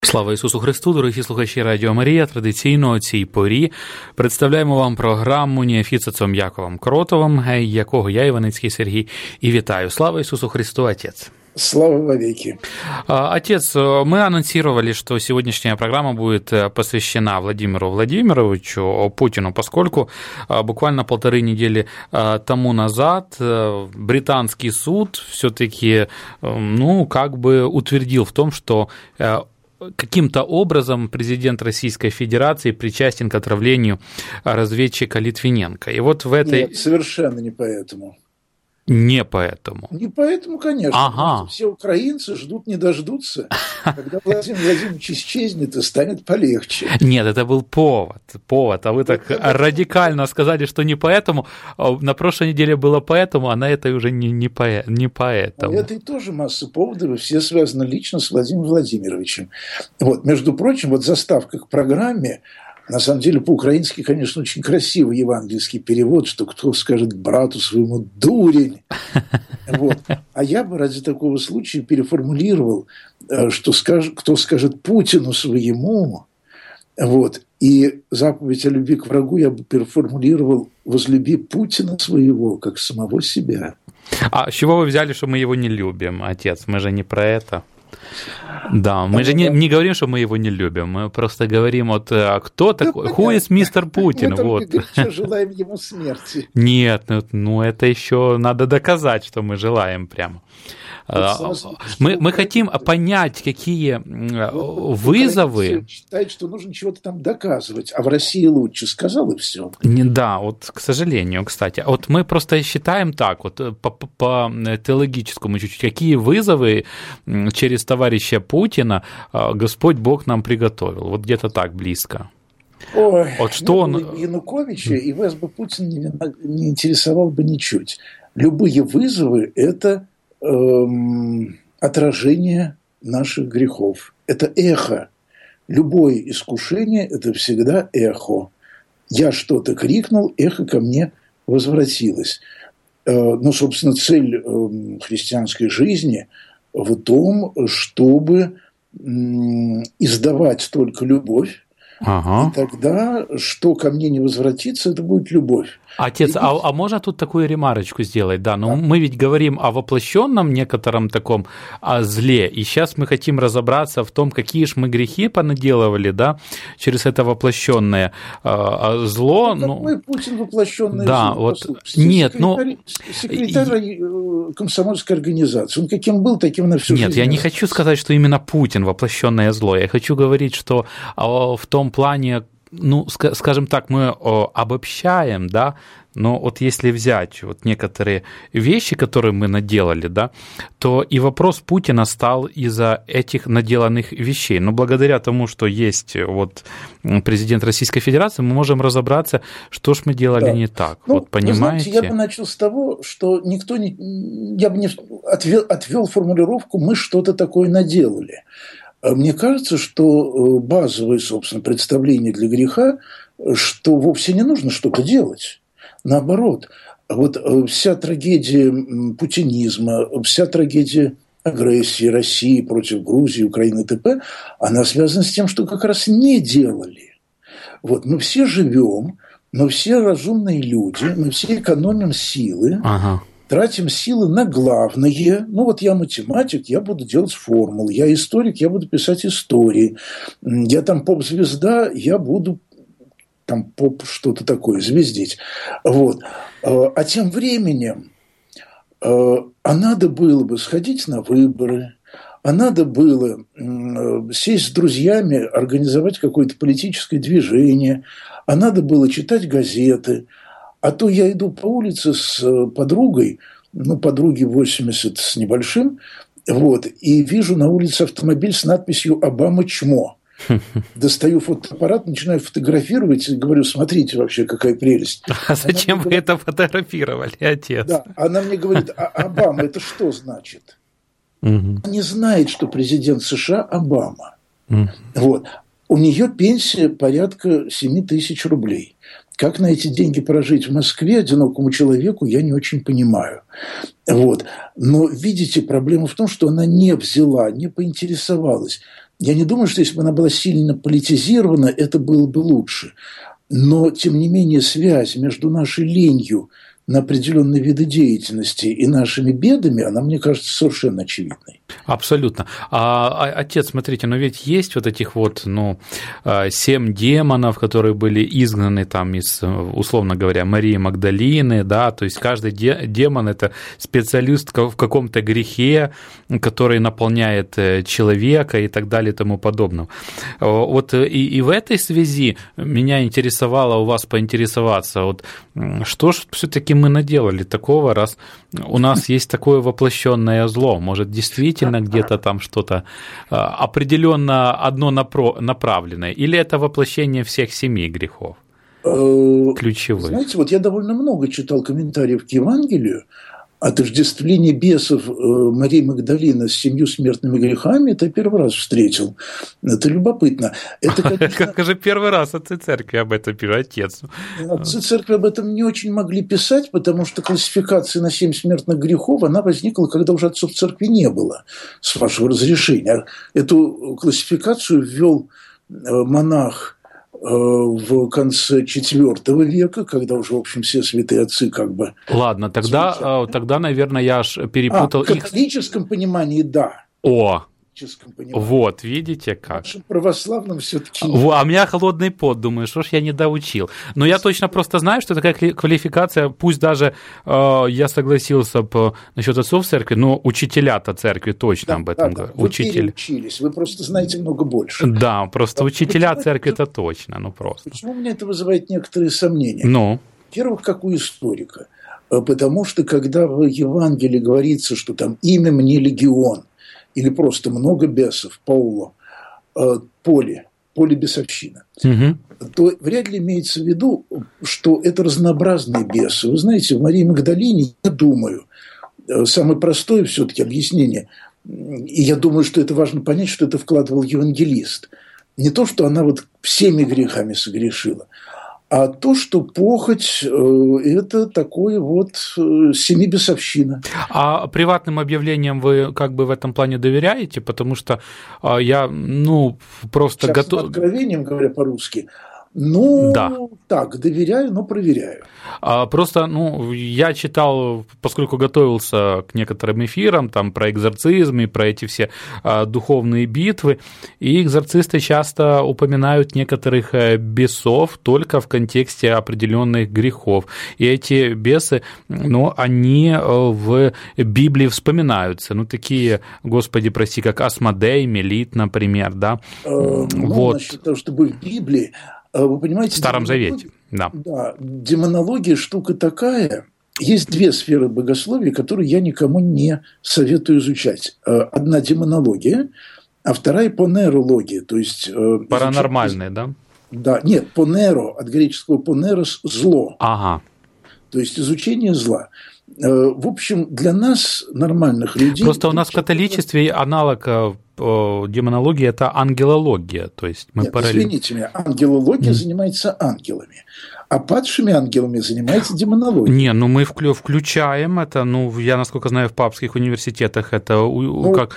Слава Ісусу Христу, дорогі слухачі Радіо Марія. Традиційно о цій порі представляємо вам програму «Неофіцицом Яковом Кротовим», якого я, Іваницький Сергій, і вітаю. Слава Исусу Христу, Отец! Слава вовеки! Отец, мы анонсировали, что сегодняшняя программа будет посвящена Владимиру Владимировичу Путину, поскольку буквально 1,5 недели тому назад британский суд все-таки, утвердил в том, что каким-то образом президент Российской Федерации причастен к отравлению разведчика Литвиненко. И вот в этой... Нет, совершенно не поэтому. Не поэтому. Не поэтому, конечно. Ага. Все украинцы ждут, не дождутся, когда Владимир Владимирович исчезнет и станет полегче. Нет, это был повод. А вы так радикально сказали, что не поэтому. На прошлой неделе было поэтому, а на этой уже не поэтому. У этой тоже масса поводов, и все связаны лично с Владимиром Владимировичем. Вот, между прочим, вот заставка к программе. На самом деле, по-украински, конечно, очень красивый евангельский перевод, что кто скажет брату своему «дурень». Вот. А я бы ради такого случая переформулировал, что кто скажет Путину своему, вот, и заповедь о любви к врагу я бы переформулировал «возлюби Путина своего, как самого себя». А с чего вы взяли, что мы его не любим, Отец? Мы же не про это. Да, мы же не говорим, что мы его не любим, мы просто говорим, кто такой, who is Mr. Путин, вот. Мы желаем ему смерти. Нет, это еще надо доказать, что мы желаем прямо. Мы хотим понять, какие вызовы... Считает, что нужно чего-то там доказывать, а в России лучше, сказал и все. Да, к сожалению, кстати. Мы просто считаем так, по теологическому чуть-чуть, какие вызовы через товарища Путина Господь Бог нам приготовил. Вот где-то так близко. Ой, что он... Януковича, и вас бы Путин не интересовал бы ничуть. Любые вызовы – это отражение наших грехов. Это эхо. Любое искушение – это всегда эхо. Я что-то крикнул, эхо ко мне возвратилось. Но, собственно, цель христианской жизни в том, чтобы издавать только любовь. Ага. И тогда, что ко мне не возвратится, это будет любовь. Отец, а можно тут такую ремарочку сделать? Да, мы ведь говорим о воплощенном некотором таком зле, и сейчас мы хотим разобраться в том, какие же мы грехи понаделывали, да, через это воплощенное зло. Какой Путин воплощенное да, зло? Вот, нет, секретарь комсомольской организации, он каким был, таким на всю жизнь. Нет, я не хочу сказать, что именно Путин воплощенное зло, я хочу говорить, что в том плане, скажем так, мы обобщаем, да, но вот если взять вот некоторые вещи, которые мы наделали, да, то и вопрос Путина стал из-за этих наделанных вещей. Но благодаря тому, что есть вот президент Российской Федерации, мы можем разобраться, что ж мы делали не так. Вот понимаете? Вы знаете, я бы начал с того, что я бы не отвел формулировку «мы что-то такое наделали». Мне кажется, что базовое, собственно, представление для греха, что вовсе не нужно что-то делать. Наоборот, вот вся трагедия путинизма, вся трагедия агрессии России против Грузии, Украины и т.п., она связана с тем, что как раз не делали. Вот, мы все живем, мы все разумные люди, мы все экономим силы. Ага. Тратим силы на главное. Я математик, я буду делать формулы. Я историк, я буду писать истории. Я там поп-звезда, я буду там что-то такое звездить. Вот. А тем временем надо было бы сходить на выборы, а надо было сесть с друзьями, организовать какое-то политическое движение, а надо было читать газеты. А то я иду по улице с подругой, подруге 80 с небольшим, вот, и вижу на улице автомобиль с надписью «Обама чмо». Достаю фотоаппарат, начинаю фотографировать и говорю: смотрите вообще, какая прелесть. А зачем вы это фотографировали, Отец? Да, она мне говорит: Обама, это что значит? Она не знает, что президент США Обама. Вот. У нее пенсия порядка 7 тысяч рублей. Как на эти деньги прожить в Москве одинокому человеку, я не очень понимаю. Вот. Но, видите, проблема в том, что она не взяла, не поинтересовалась. Я не думаю, что если бы она была сильно политизирована, это было бы лучше. Но, тем не менее, связь между нашей ленью на определенные виды деятельности и нашими бедами, она, мне кажется, совершенно очевидной. Абсолютно. Отец, смотрите, но ведь есть вот этих вот, 7 демонов, которые были изгнаны там из, условно говоря, Марии Магдалины, да, то есть каждый демон – это специалист в каком-то грехе, который наполняет человека и так далее и тому подобное. Вот и в этой связи меня интересовало у вас поинтересоваться, вот что же все-таки мы наделали такого, раз у нас есть такое воплощенное зло, может, действительно где-то там что-то определенно одно направленное, или это воплощение всех 7 грехов ключевых? Знаете, вот я довольно много читал комментариев к Евангелию. Отождествление бесов Марии Магдалины с 7 смертными грехами, это я первый раз встретил. Это любопытно. Это, конечно... Как же первый раз отцы церкви об этом пишут, отец? Отцы церкви об этом не очень могли писать, потому что классификация на 7 смертных грехов, она возникла, когда уже отцов церкви не было, с вашего разрешения. Эту классификацию ввел монах в конце IV века, когда уже, в общем, все святые отцы как бы... Ладно, тогда наверное, я аж перепутал их... В католическом понимании, да. О, вот, видите как. В нашем православном все-таки. А у меня холодный пот, думаю, что ж я не доучил. Но я точно просто знаю, что такая квалификация, пусть даже я согласился насчет отцов церкви, но учителя-то церкви точно об этом говорят. Вы переучились, вы просто знаете много больше. Да, просто учителя церкви-то точно, просто. Почему у меня это вызывает некоторые сомнения? Во-первых, как у историка. Потому что, когда в Евангелии говорится, что там имя мне легион, или просто много бесов, Пауло, поле бесовщина, то вряд ли имеется в виду, что это разнообразные бесы. Вы знаете, в Марии Магдалине, я думаю, самое простое все-таки объяснение, и я думаю, что это важно понять, что это вкладывал евангелист. Не то, что она вот всеми грехами согрешила, а то, что похоть – это такое вот семибесовщина. А приватным объявлениям вы как бы в этом плане доверяете? Потому что я, просто готов... Откровением, говоря по-русски, да. Так, доверяю, но проверяю. Просто, я читал, поскольку готовился к некоторым эфирам, там, про экзорцизм и про эти все духовные битвы, и экзорцисты часто упоминают некоторых бесов только в контексте определенных грехов. И эти бесы, они в Библии вспоминаются. Такие, Господи, прости, как Асмодей, Мелит, например, да? Вот. Насчет того, чтобы в Библии... Вы понимаете, в Старом Завете, да. Да, демонология штука такая. Есть 2 сферы богословия, которые я никому не советую изучать. Одна демонология, а вторая понерология, то есть... Паранормальные, да? Да, нет, понеро, от греческого понерос – зло. Ага. То есть изучение зла. В общем, для нас, нормальных людей... Просто у нас в католичестве аналог демонологии – это ангелология. То есть мы извините меня, ангелология занимается ангелами, а падшими ангелами занимается демонология. Мы включаем это, я, насколько знаю, в папских университетах это как...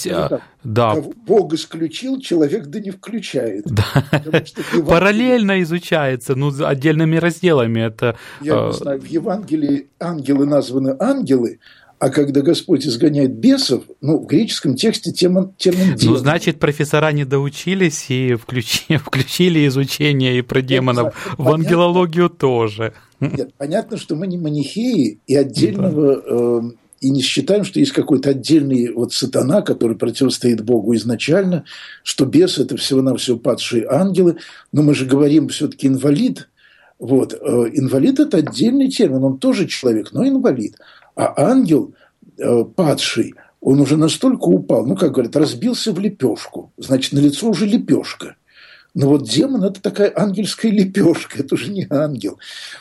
Да. Бог исключил, человек не включает. Да. Параллельно изучается, отдельными разделами. Это... Я не знаю, в Евангелии ангелы названы ангелы, а когда Господь изгоняет бесов, в греческом тексте термин демон. Значит, профессора не доучились и включили изучение и про демонов в ангелологию тоже. Нет, понятно, что мы не манихеи, и отдельного... И не считаем, что есть какой-то отдельный сатана, который противостоит Богу изначально, что бес – это всего-навсего падшие ангелы. Но мы же говорим все-таки инвалид. Инвалид – это отдельный термин, он тоже человек, но инвалид. А ангел падший, он уже настолько упал, как говорят, разбился в лепешку. Значит, на лицо уже лепешка. Но демон – это такая ангельская лепешка, это уже не ангел.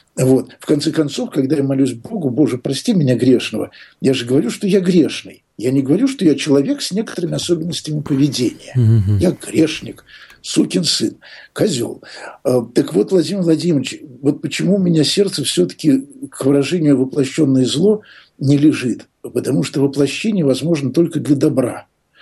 В конце концов, когда я молюсь Богу, Боже, прости меня грешного, я же говорю, что я грешный. Я не говорю, что я человек с некоторыми особенностями поведения. Я грешник, сукин сын, козел. Так вот, Владимир Владимирович, почему у меня сердце все-таки к выражению «воплощенное зло» не лежит? Потому что воплощение возможно только для добра.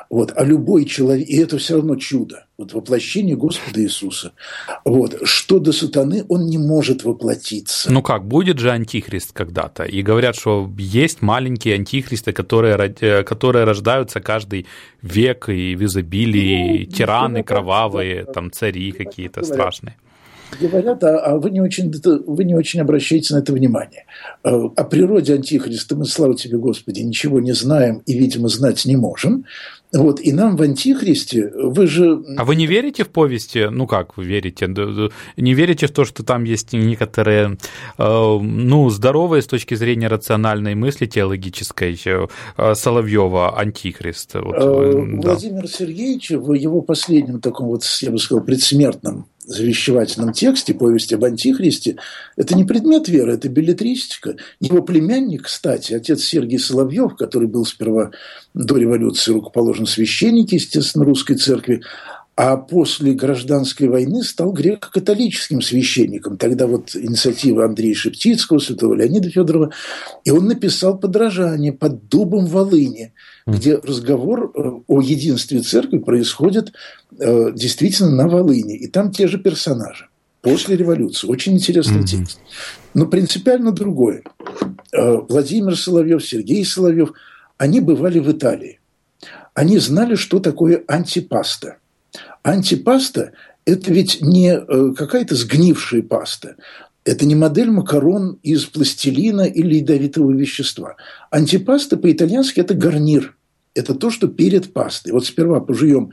Вот. А любой человек, и это все равно чудо, вот воплощение Господа Иисуса. Вот. Что до сатаны, он не может воплотиться. Ну как, будет же антихрист когда-то. И говорят, что есть маленькие антихристы, которые рождаются каждый век, и в изобилии, тираны кровавые, там цари какие-то страшные. Говорят, а вы не очень обращаете на это внимание. О природе антихриста мы, слава тебе, Господи, ничего не знаем и, видимо, знать не можем. Вот, и нам в антихристе, вы же... А вы не верите в повести? Ну как вы верите? Не верите в то, что там есть некоторые, здоровые с точки зрения рациональной мысли теологической Соловьева антихрист? Владимир Сергеевич в его последнем таком вот, я бы сказал, предсмертном завещевательном тексте «Повесть об антихристе» это не предмет веры, это беллетристика. Его племянник, кстати, отец Сергий Соловьев, который был сперва до революции рукоположен священник, естественно, русской церкви, а после гражданской войны стал греко-католическим священником. Тогда вот инициатива Андрея Шептицкого, святого Леонида Федорова, и он написал подражание «Под дубом Волыни», где разговор о единстве церкви происходит действительно на Волыни. И там те же персонажи после революции. Очень интересный текст. Но принципиально другое. Владимир Соловьев, Сергей Соловьев, они бывали в Италии. Они знали, что такое антипаста. Антипаста – это ведь не какая-то сгнившая паста. Это не модель макарон из пластилина или ядовитого вещества. Антипаста по-итальянски – это гарнир. Это то, что перед пастой. Вот сперва пожуем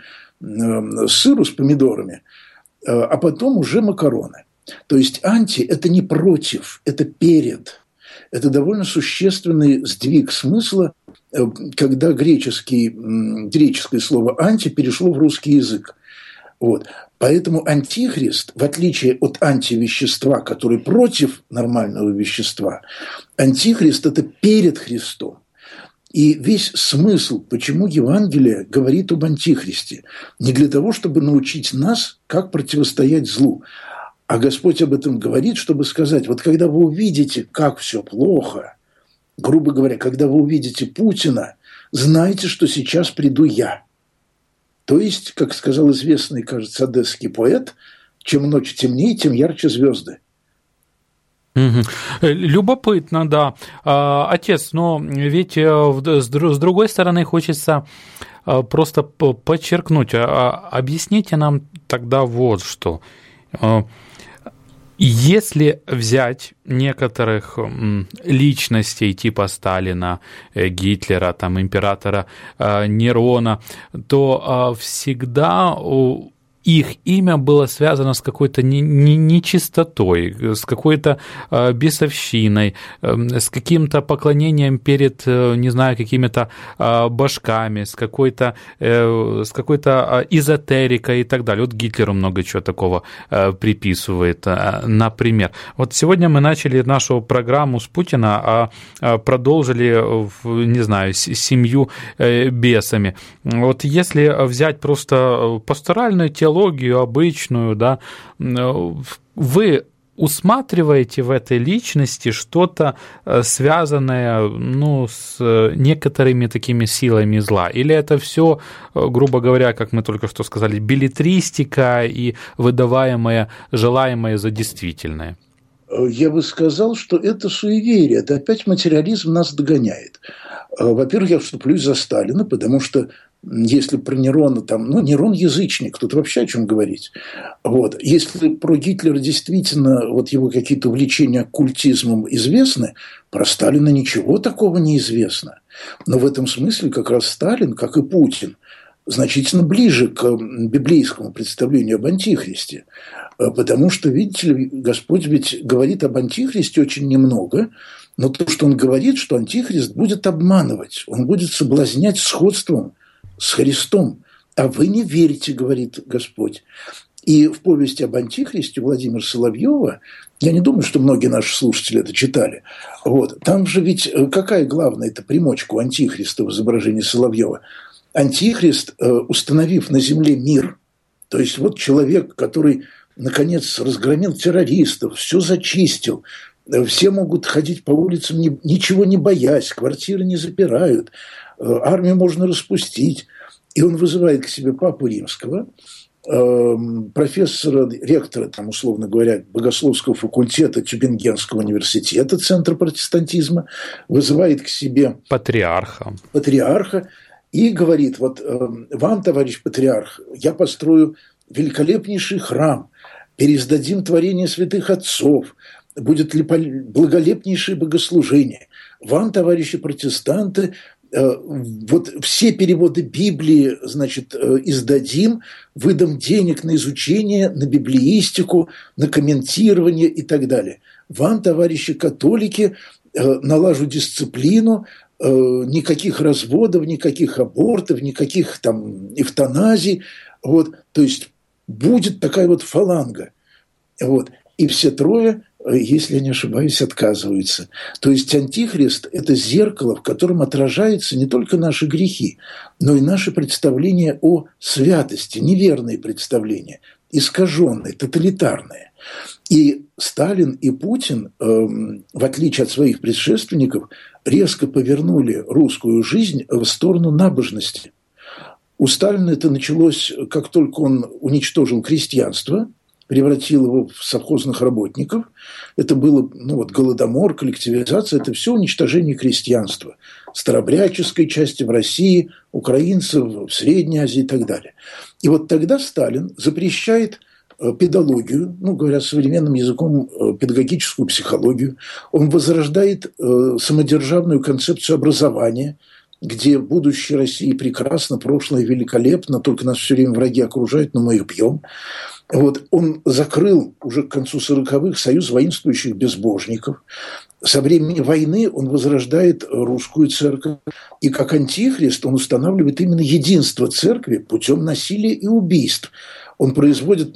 сыру с помидорами, а потом уже макароны. То есть анти – это не против, это перед. Это довольно существенный сдвиг смысла, когда греческое слово «анти» перешло в русский язык. Вот. Поэтому антихрист, в отличие от антивещества, который против нормального вещества, антихрист – это перед Христом. И весь смысл, почему Евангелие говорит об антихристе, не для того, чтобы научить нас, как противостоять злу, а Господь об этом говорит, чтобы сказать, вот когда вы увидите, как все плохо, грубо говоря, когда вы увидите Путина, знайте, что сейчас приду я. То есть, как сказал известный, кажется, одесский поэт, чем ночь темнее, тем ярче звезды. Любопытно, да. Отец, но ведь с другой стороны хочется просто подчеркнуть, объясните нам тогда вот что. Если взять некоторых личностей типа Сталина, Гитлера, там, императора Нерона, то всегда их имя было связано с какой-то нечистотой, с какой-то бесовщиной, с каким-то поклонением перед, не знаю, какими-то божками, с какой-то эзотерикой и так далее. Вот Гитлеру много чего такого приписывает, например. Вот сегодня мы начали нашу программу с Путина, а продолжили, не знаю, с 7 бесами. Вот если взять просто пасторальную теологию, обычную, да, вы усматриваете в этой личности что-то связанное, с некоторыми такими силами зла? Или это все, грубо говоря, как мы только что сказали, беллетристика и выдаваемое, желаемое за действительное? Я бы сказал, что это суеверие, это опять материализм нас догоняет. Во-первых, я вступлюсь за Сталина, потому что если про Нерона, Нерон язычник, тут вообще о чем говорить. Вот. Если про Гитлера действительно вот его какие-то увлечения оккультизмом известны, про Сталина ничего такого не известно. Но в этом смысле как раз Сталин, как и Путин, значительно ближе к библейскому представлению об антихристе. Потому что, видите ли, Господь ведь говорит об антихристе очень немного, но то, что он говорит, что антихрист будет обманывать, он будет соблазнять сходством с Христом. А вы не верите, говорит Господь. И в повести об антихристе Владимира Соловьева, я не думаю, что многие наши слушатели это читали, вот, там же ведь какая главная эта примочка у антихриста в изображении Соловьева? Антихрист, установив на земле мир, то есть вот человек, который наконец разгромил террористов, все зачистил, все могут ходить по улицам, ничего не боясь, квартиры не запирают, армию можно распустить. И он вызывает к себе папу римского, профессора, ректора, там, условно говоря, богословского факультета Тюбингенского университета, центра протестантизма, вызывает к себе патриарха и говорит: вот вам, товарищ патриарх, я построю великолепнейший храм, переиздадим творение святых отцов, будет ли благолепнейшее богослужение. Вам, товарищи протестанты, вот все переводы Библии, значит, издадим, выдам денег на изучение, на библеистику, на комментирование и так далее. Вам, товарищи католики, налажу дисциплину, никаких разводов, никаких абортов, никаких там эвтаназий. Вот, то есть будет такая вот фаланга. Вот. И все трое, если я не ошибаюсь, отказываются. То есть антихрист – это зеркало, в котором отражаются не только наши грехи, но и наши представления о святости, неверные представления, искаженные, тоталитарные. И Сталин и Путин, в отличие от своих предшественников, резко повернули русскую жизнь в сторону набожности. У Сталина это началось, как только он уничтожил крестьянство, превратил его в совхозных работников. Это было голодомор, коллективизация, это все уничтожение крестьянства. Старобряческой части в России, украинцев в Средней Азии и так далее. И вот тогда Сталин запрещает педагогию, говоря современным языком, педагогическую психологию. Он возрождает самодержавную концепцию образования, где будущее России прекрасно, прошлое великолепно, только нас все время враги окружают, но мы их бьем. Вот, он закрыл уже к концу 40-х союз воинствующих безбожников. Со времени войны он возрождает русскую церковь. И как антихрист он устанавливает именно единство церкви путем насилия и убийств. Он производит,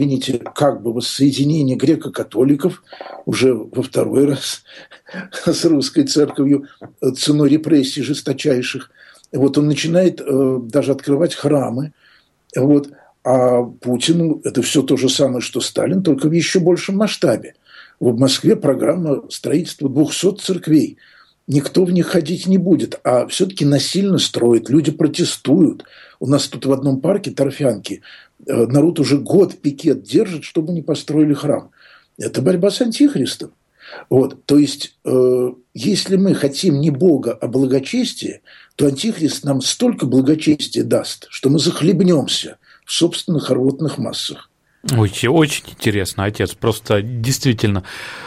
как бы воссоединение греко-католиков уже во второй раз с русской церковью ценой репрессий жесточайших. Вот он начинает даже открывать храмы. Вот. А Путин – это все то же самое, что Сталин, только в еще большем масштабе. В Москве программа строительства 200 церквей. Никто в них ходить не будет, а все-таки насильно строят, люди протестуют. У нас тут в одном парке Торфянки народ уже год пикет держит, чтобы не построили храм. Это борьба с антихристом. Вот. То есть, если мы хотим не Бога, а благочестие, то антихрист нам столько благочестия даст, что мы захлебнемся в собственных рвотных массах. Очень, очень интересно, отец, просто действительно.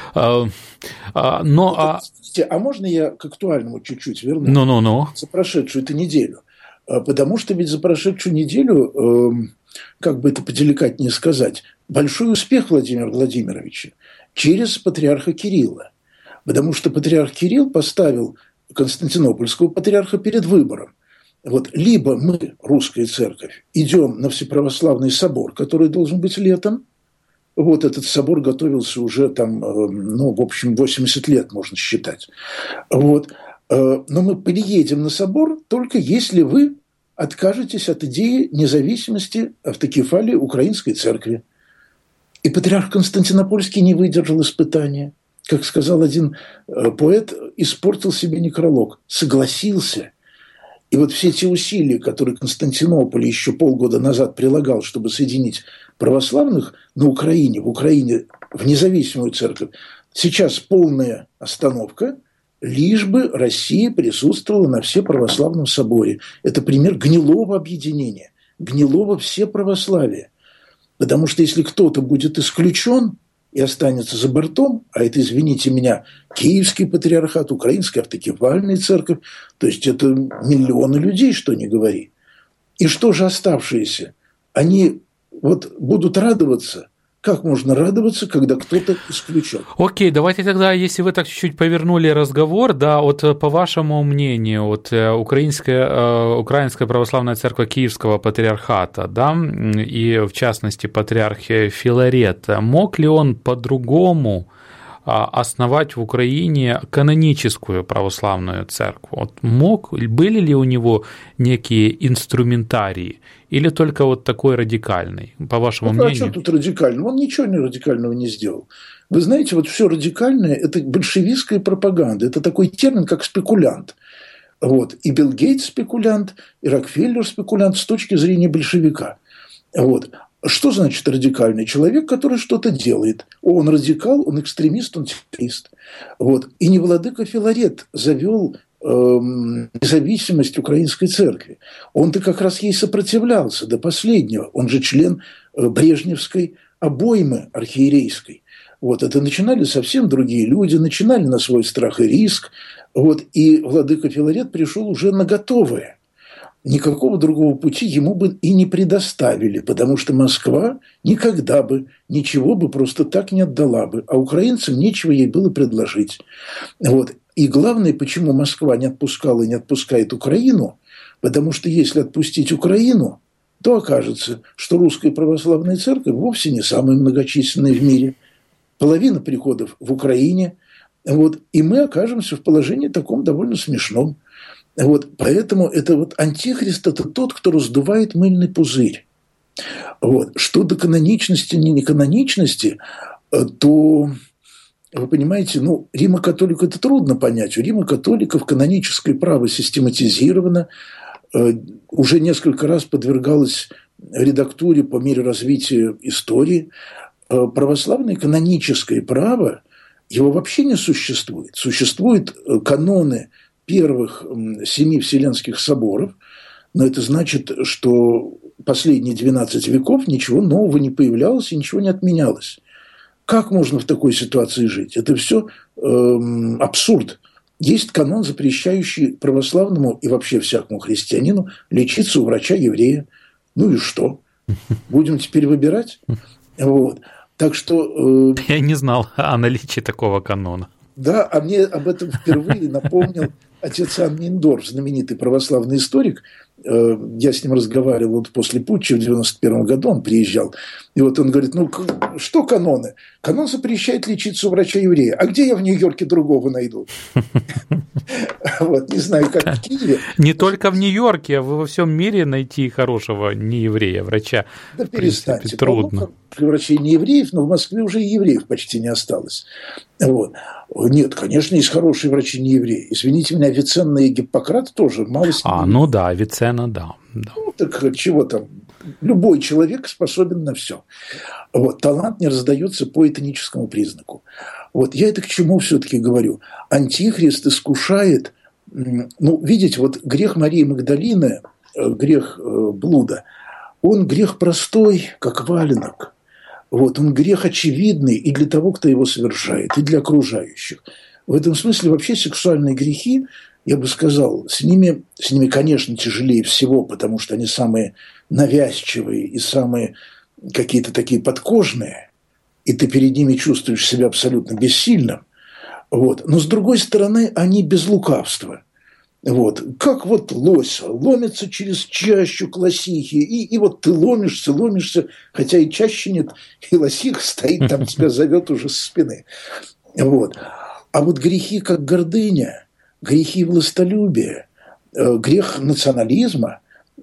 А можно я к актуальному чуть-чуть вернусь? За прошедшую эту неделю. Потому что ведь за прошедшую неделю, как бы это поделикатнее сказать, большой успех Владимира Владимировича через патриарха Кирилла. Потому что патриарх Кирилл поставил константинопольского патриарха перед выбором. Вот, либо мы, русская церковь, идем на Всеправославный собор, который должен быть летом. Вот этот собор готовился уже там, в общем, 80 лет, можно считать. Вот. Но мы приедем на собор только если вы откажетесь от идеи независимости автокефалии Украинской церкви. И патриарх Константинопольский не выдержал испытания. Как сказал один поэт, испортил себе некролог, согласился. И вот все те усилия, которые Константинополь еще полгода назад прилагал, чтобы соединить православных на Украине, в Украине в независимую церковь, сейчас полная остановка, лишь бы Россия присутствовала на Всеправославном соборе. Это пример гнилого объединения, гнилого всеправославия. Потому что если кто-то будет исключен и останется за бортом, а это, извините меня, Киевский патриархат, Украинская автокефальная церковь, то есть это миллионы людей, что ни говори. И что же оставшиеся? Они будут радоваться. Как можно радоваться, когда кто-то исключен? Окей, давайте тогда, если вы так чуть-чуть повернули разговор, да, по вашему мнению, Украинская православная церковь Киевского патриархата, да, и в частности патриарх Филарет, мог ли он по-другому основать в Украине каноническую православную церковь? Были ли у него некие инструментарии? Или только такой радикальный, по вашему мнению? А что тут радикального? Он ничего радикального не сделал. Вы знаете, все радикальное – это большевистская пропаганда. Это такой термин, как спекулянт. Вот. И Билл Гейтс спекулянт, и Рокфеллер спекулянт с точки зрения большевика. Вот. Что значит радикальный человек, который что-то делает? Он радикал, он экстремист, он террорист. Вот. И не владыка Филарет завел независимость украинской церкви. Он-то как раз ей сопротивлялся до последнего. Он же член брежневской обоймы архиерейской. Вот. Это начинали совсем другие люди, начинали на свой страх и риск. Вот. И владыка Филарет пришел уже на готовое. Никакого другого пути ему бы и не предоставили, потому что Москва никогда бы ничего бы просто так не отдала бы, а украинцам нечего ей было предложить. Вот. И главное, почему Москва не отпускала и не отпускает Украину, потому что если отпустить Украину, то окажется, что русская православная церковь вовсе не самая многочисленная в мире. Половина приходов в Украине. Вот. И мы окажемся в положении таком довольно смешном. Вот, поэтому это вот антихрист – это тот, кто раздувает мыльный пузырь. Вот. Что до каноничности, не каноничности, то, вы понимаете, Римо-католику это трудно понять. У Рима-католиков каноническое право систематизировано, уже несколько раз подвергалось редактуре по мере развития истории. Православное каноническое право, его вообще не существует. Существуют каноны первых 7 Вселенских соборов, но это значит, что последние 12 веков ничего нового не появлялось и ничего не отменялось. Как можно в такой ситуации жить? Это все абсурд. Есть канон, запрещающий православному и вообще всякому христианину лечиться у врача-еврея. Ну и что? Будем теперь выбирать? Вот. Так что... Я не знал о наличии такого канона. Да, а мне об этом впервые напомнил отец Иоанн Мейндорф, знаменитый православный историк. Я с ним разговаривал вот после путча в 91 году, он приезжал. И вот он говорит, что каноны? Канон запрещает лечиться у врача-еврея. А где я в Нью-Йорке другого найду? Вот, не знаю, как в Киеве. Не только в Нью-Йорке, а во всем мире найти хорошего нееврея, врача. Да перестаньте. Трудно. Врачей не евреев, но в Москве уже и евреев почти не осталось. Вот. Нет, конечно, есть хорошие врачи не евреи. Извините меня, Авиценна и Гиппократ тоже мало с ними. Ну да, Авиценна, да. Так чего там? Любой человек способен на все. Вот. Талант не раздается по этническому признаку. Вот. Я это к чему все-таки говорю? Антихрист искушает, видите, вот грех Марии Магдалины, грех блуда, он грех простой, как валенок. Вот, он грех очевидный и для того, кто его совершает, и для окружающих. В этом смысле вообще сексуальные грехи, я бы сказал, с ними, конечно, тяжелее всего, потому что они самые навязчивые и самые какие-то такие подкожные, и ты перед ними чувствуешь себя абсолютно бессильным. Вот. Но, с другой стороны, они без лукавства. Вот. Как вот лось ломится через чащу к лосихе, и вот ты ломишься, хотя и чаще нет, и лосиха стоит там, тебя зовет уже со спины. Вот. А вот грехи, как гордыня, грехи властолюбия, грех национализма,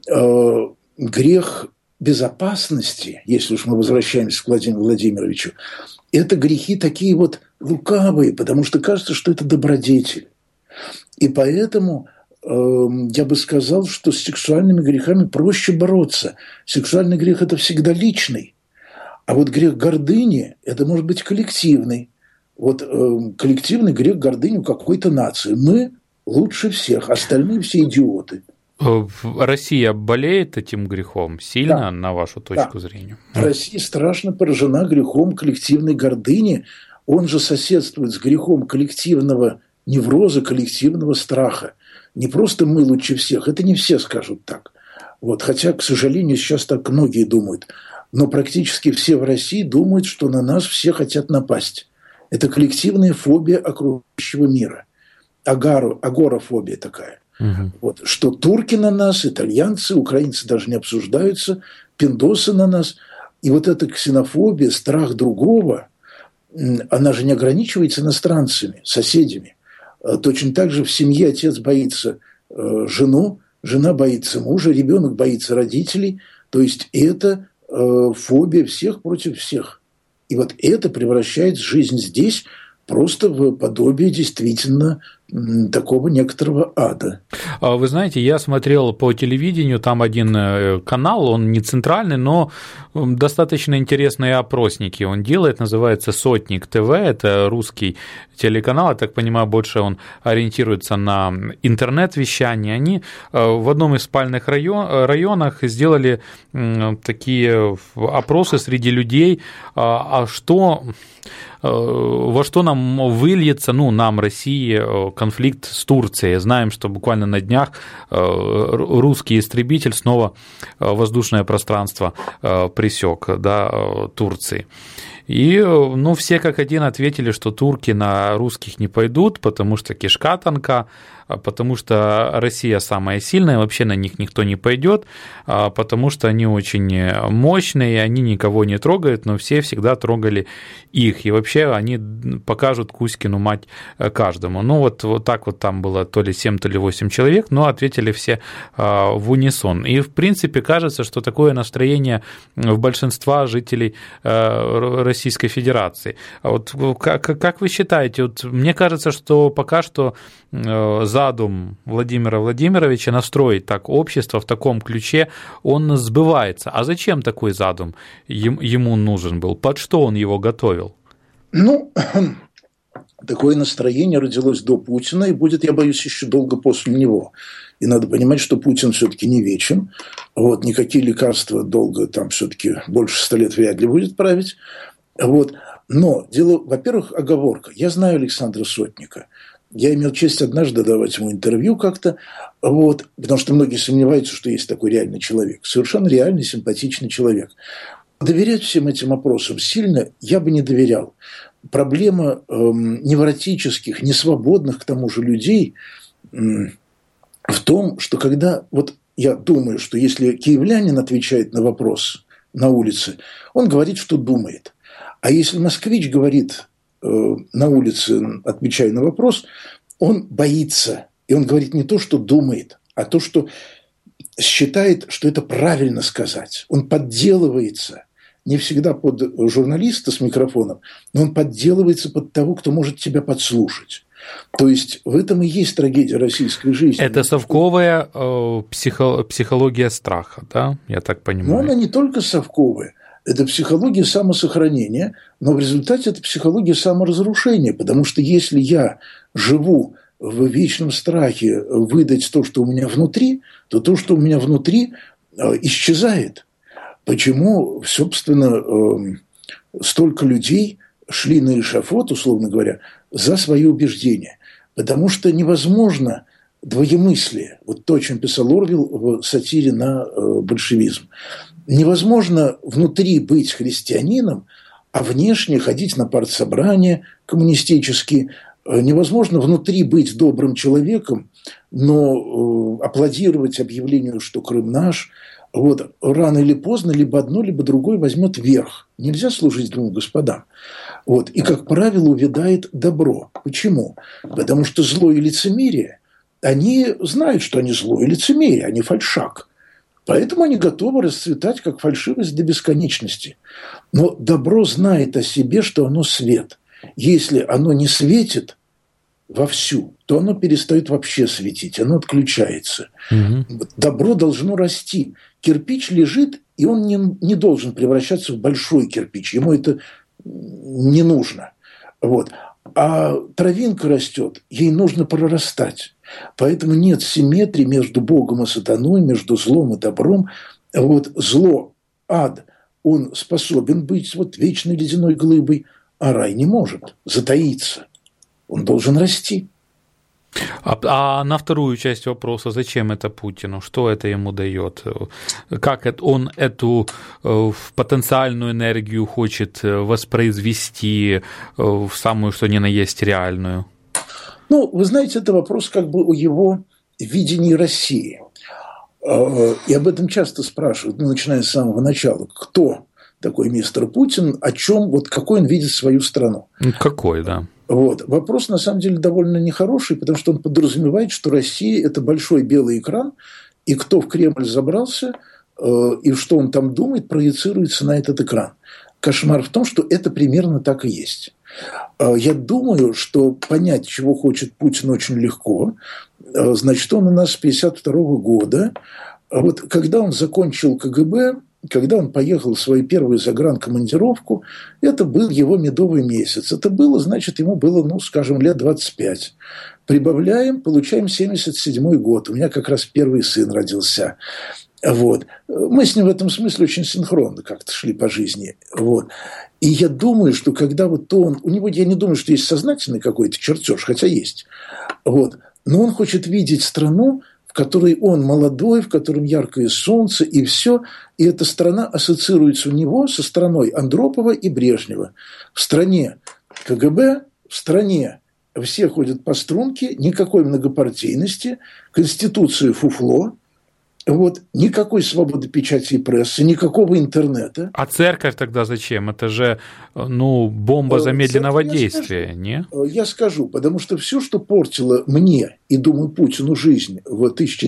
грех безопасности, если уж мы возвращаемся к Владимиру Владимировичу, это грехи такие вот лукавые, потому что кажется, что это добродетель. И поэтому я бы сказал, что с сексуальными грехами проще бороться. Сексуальный грех – это всегда личный. А вот грех гордыни – это может быть коллективный. Вот коллективный грех гордыни у какой-то нации. Мы лучше всех, остальные все идиоты. Россия болеет этим грехом сильно, да, на вашу точку зрения? Россия страшно поражена грехом коллективной гордыни. Он же соседствует с грехом коллективного невроза, коллективного страха. Не просто мы лучше всех, это не все скажут так. Вот, хотя, к сожалению, сейчас так многие думают. Но практически все в России думают, что на нас все хотят напасть. Это коллективная фобия окружающего мира. Агорафобия такая. Угу. Вот, что турки на нас, итальянцы, украинцы даже не обсуждаются, пиндосы на нас. И вот эта ксенофобия, страх другого, она же не ограничивается иностранцами, соседями. Точно так же в семье отец боится жену, жена боится мужа, ребенок боится родителей. То есть это фобия всех против всех. И вот это превращает жизнь здесь просто в подобие действительно такого некоторого ада. Вы знаете, я смотрел по телевидению, там один канал, он не центральный, но достаточно интересные опросники он делает, называется «Сотник ТВ», это русский телеканал, я так понимаю, больше он ориентируется на интернет-вещание. Они в одном из спальных районах сделали такие опросы среди людей, во что нам выльется, нам, России, конфликт с Турцией. Знаем, что буквально на днях русский истребитель снова воздушное пространство пресек, Турции. И, все как один ответили, что турки на русских не пойдут, потому что кишка тонка, потому что Россия самая сильная, вообще на них никто не пойдет, потому что они очень мощные, они никого не трогают, но все всегда трогали их, и вообще они покажут Кузькину мать каждому. Вот так вот там было то ли 7, то ли 8 человек, но ответили все в унисон. И, в принципе, кажется, что такое настроение в большинства жителей Российской Федерации. Как вы считаете, мне кажется, что пока что задум Владимира Владимировича настроить так общество в таком ключе, он сбывается. А зачем такой задум ему нужен был? Под что он его готовил? Такое настроение родилось до Путина и будет, я боюсь, еще долго после него. И надо понимать, что Путин все-таки не вечен. Никакие лекарства долго там все-таки больше 100 лет вряд ли будет править. Но дело, во-первых, оговорка. Я знаю Александра Сотника. Я имел честь однажды давать ему интервью как-то, потому что многие сомневаются, что есть такой реальный человек. Совершенно реальный, симпатичный человек. Доверять всем этим опросам сильно я бы не доверял. Проблема невротических, несвободных к тому же людей в том, что когда... я думаю, что если киевлянин отвечает на вопрос на улице, он говорит, что думает. А если москвич говорит на улице, отвечая на вопрос, он боится. И он говорит не то, что думает, а то, что считает, что это правильно сказать. Он подделывается. Не всегда под журналиста с микрофоном, но он подделывается под того, кто может тебя подслушать. То есть в этом и есть трагедия российской жизни. Это совковая психология страха, да? Я так понимаю. Но она не только совковая. Это психология самосохранения, но в результате это психология саморазрушения. Потому что если я живу в вечном страхе выдать то, что у меня внутри, то то, что у меня внутри, исчезает. Почему, собственно, столько людей шли на эшафот, условно говоря, за свои убеждения? Потому что невозможно двоемыслие. То, о чем писал Орвелл в сатире на большевизм. Невозможно внутри быть христианином, а внешне ходить на партсобрания коммунистические. Невозможно внутри быть добрым человеком, но аплодировать объявлению, что Крым наш. Рано или поздно либо одно, либо другое возьмет верх. Нельзя служить двум господам. И, как правило, увядает добро. Почему? Потому что зло и лицемерие, они знают, что они зло и лицемерие, они фальшак. Поэтому они готовы расцветать, как фальшивость до бесконечности. Но добро знает о себе, что оно свет. Если оно не светит вовсю, то оно перестает вообще светить, оно отключается. Угу. Добро должно расти. Кирпич лежит, и он не должен превращаться в большой кирпич. Ему это не нужно. А травинка растет, ей нужно прорастать. Поэтому нет симметрии между Богом и сатаной, между злом и добром. Зло, ад, он способен быть вечной ледяной глыбой, а рай не может затаиться. Он должен расти. А на вторую часть вопроса, зачем это Путину? Что это ему дает? Как он эту потенциальную энергию хочет воспроизвести в самую, что ни на есть, реальную? Вы знаете, это вопрос о его видении России. И об этом часто спрашивают, начиная с самого начала. Кто такой мистер Путин, о чем, какой он видит свою страну? Какой, да. Вопрос, на самом деле, довольно нехороший, потому что он подразумевает, что Россия – это большой белый экран, и кто в Кремль забрался, и что он там думает, проецируется на этот экран. Кошмар в том, что это примерно так и есть. Я думаю, что понять, чего хочет Путин, очень легко. Значит, он у нас с 1952 года. Вот когда он закончил КГБ, когда он поехал в свою первую загранкомандировку, это был его медовый месяц. Это было, значит, ему было, ну, скажем, лет 25. Прибавляем, получаем 1977 год. У меня как раз первый сын родился. Вот. Мы с ним в этом смысле очень синхронно как-то шли по жизни. Вот. И я думаю, что когда вот он... У него, я не думаю, что есть сознательный какой-то чертеж, хотя есть. Вот. Но он хочет видеть страну, в которой он молодой, в котором яркое солнце и все. И эта страна ассоциируется у него со страной Андропова и Брежнева. В стране КГБ, в стране все ходят по струнке, никакой многопартийности, конституция фуфло, вот, никакой свободы печати и прессы, никакого интернета. А церковь тогда зачем? Это же, ну, бомба замедленного действия, не? Я скажу, потому что все, что портило мне и, думаю, Путину жизнь в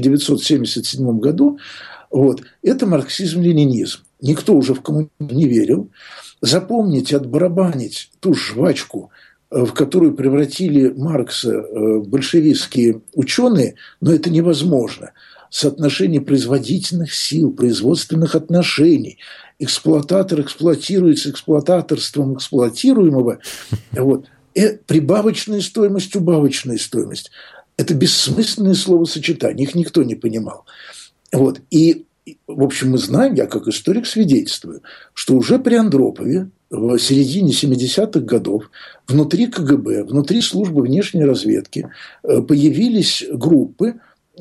1977 году, вот, это марксизм-ленинизм. Никто уже в коммунизм не верил. Запомнить, отбарабанить ту жвачку, в которую превратили Маркса большевистские ученые, но это невозможно. Соотношение производительных сил, производственных отношений. Эксплуататор эксплуатируется эксплуататорством эксплуатируемого. Вот. Прибавочная стоимость, убавочная стоимость. Это бессмысленные словосочетания, их никто не понимал. Вот. И, в общем, мы знаем, я как историк свидетельствую, что уже при Андропове в середине 70-х годов внутри КГБ, внутри службы внешней разведки появились группы,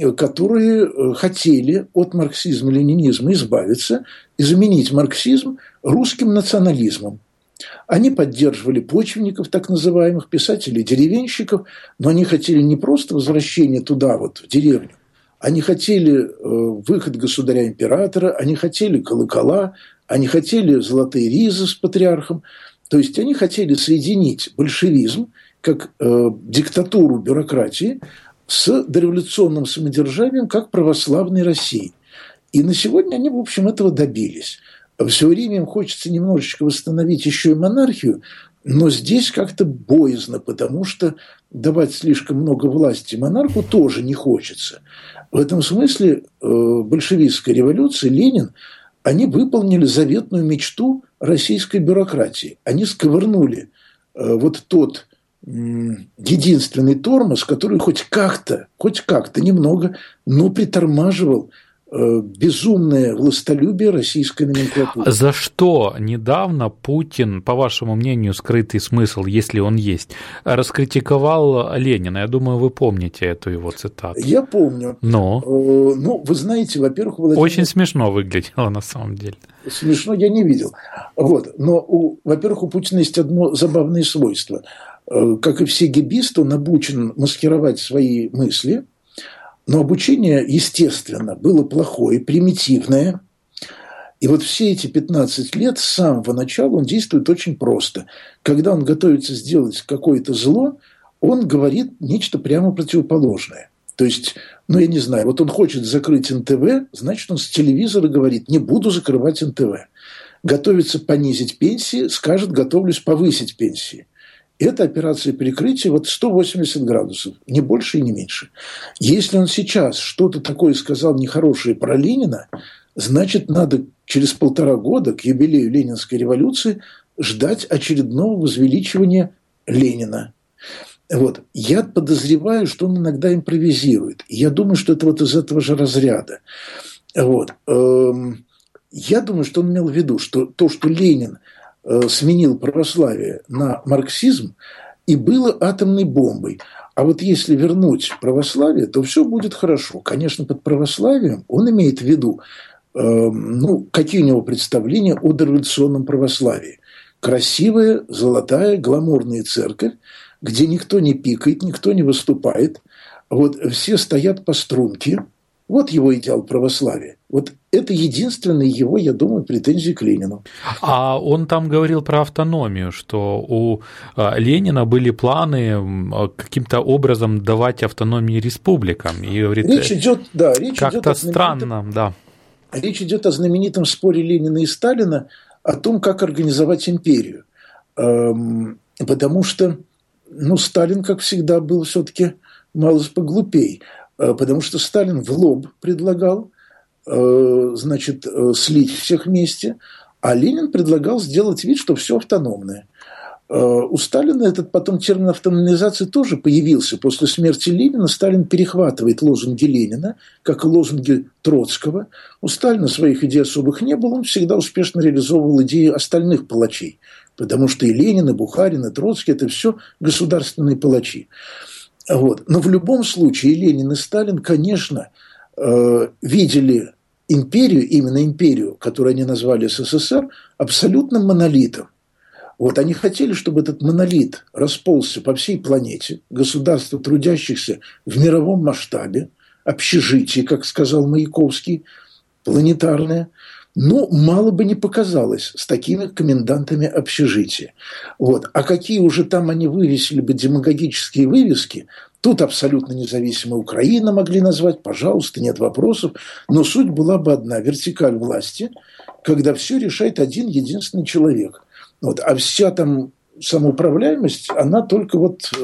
которые хотели от марксизма-ленинизма избавиться и заменить марксизм русским национализмом. Они поддерживали почвенников, так называемых, писателей-деревенщиков, но они хотели не просто возвращения туда, вот, в деревню, они хотели выход государя-императора, они хотели колокола, они хотели золотые ризы с патриархом, то есть они хотели соединить большевизм как диктатуру бюрократии с дореволюционным самодержавием, как православной России. И на сегодня они, в общем, этого добились. Все время им хочется немножечко восстановить еще и монархию, но здесь как-то боязно, потому что давать слишком много власти монарху тоже не хочется. В этом смысле большевистская революция, Ленин, они выполнили заветную мечту российской бюрократии. Они сковырнули вот тот единственный тормоз, который хоть как-то немного, но притормаживал безумное властолюбие российской номенклатуры. За что недавно Путин, по вашему мнению, скрытый смысл, если он есть, раскритиковал Ленина? Я думаю, вы помните эту его цитату. Я помню. Но? Ну, вы знаете, во-первых... Владимир... Очень смешно выглядело на самом деле. Смешно я не видел. Вот. Но, во-первых, у Путина есть одно забавное свойство. Как и все гибисты, он обучен маскировать свои мысли. Но обучение, естественно, было плохое, примитивное. И вот все эти 15 лет с самого начала он действует очень просто. Когда он готовится сделать какое-то зло, он говорит нечто прямо противоположное. То есть, ну, я не знаю, вот он хочет закрыть НТВ, значит, он с телевизора говорит: не буду закрывать НТВ. Готовится понизить пенсии, скажет: готовлюсь повысить пенсии. Это операция перекрытия вот 180 градусов, не больше и не меньше. Если он сейчас что-то такое сказал нехорошее про Ленина, значит, надо через 1,5 года к юбилею Ленинской революции ждать очередного возвеличивания Ленина. Вот. Я подозреваю, что он иногда импровизирует. Я думаю, что это вот из этого же разряда. Вот. Я думаю, что он имел в виду, что то, что Ленин сменил православие на марксизм, и было атомной бомбой. А вот если вернуть православие, то все будет хорошо. Конечно, под православием он имеет в виду, ну, какие у него представления о дореволюционном православии. Красивая, золотая, гламурная церковь, где никто не пикает, никто не выступает. Вот все стоят по струнке. Вот его идеал православия. Вот это единственные его, я думаю, претензии к Ленину. А он там говорил про автономию, что у Ленина были планы каким-то образом давать автономии республикам. И говорит, речь идет как-то странно, да. Речь идет о знаменитом споре Ленина и Сталина о том, как организовать империю. потому что, Сталин, как всегда, был все-таки малость поглупей, потому что Сталин в лоб предлагал, слить всех вместе, а Ленин предлагал сделать вид, что все автономное. У Сталина этот потом термин автономизации тоже появился. После смерти Ленина Сталин перехватывает лозунги Ленина, как и лозунги Троцкого. У Сталина своих идей особых не было, он всегда успешно реализовывал идеи остальных палачей, потому что и Ленин, и Бухарин, и Троцкий – это все государственные палачи. Вот. Но в любом случае Ленин и Сталин, конечно, видели империю, именно империю, которую они назвали СССР, абсолютным монолитом. Вот они хотели, чтобы этот монолит расползся по всей планете, государство трудящихся в мировом масштабе, общежитие, как сказал Маяковский, планетарное. Но мало бы не показалось с такими комендантами общежития. Вот. А какие уже там они вывесили бы демагогические вывески, тут абсолютно независимая Украина могли назвать, пожалуйста, нет вопросов. Но суть была бы одна – вертикаль власти, когда все решает один единственный человек. Вот. А вся там самоуправляемость, она только